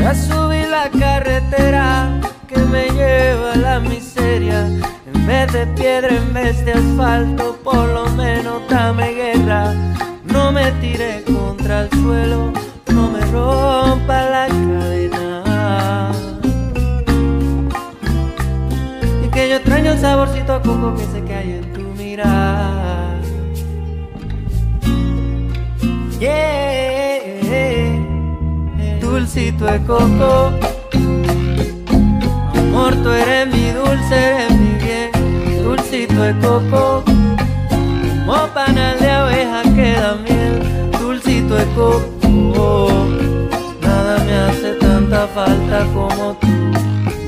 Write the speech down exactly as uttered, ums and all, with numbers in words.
Ya subí la carretera que me lleva a la miseria. En vez de piedra, en vez de asfalto, por lo menos dame guerra. No me tire contra el suelo, no me rompa la cadena. Y que yo extraño el saborcito a coco que sé que hay en tu mirar. Yeah, dulcito de coco, amor, tú eres mi dulce, eres mi bien. Dulcito de coco, como panal de abeja que da miel. Dulcito de coco, nada me hace tanta falta como tú.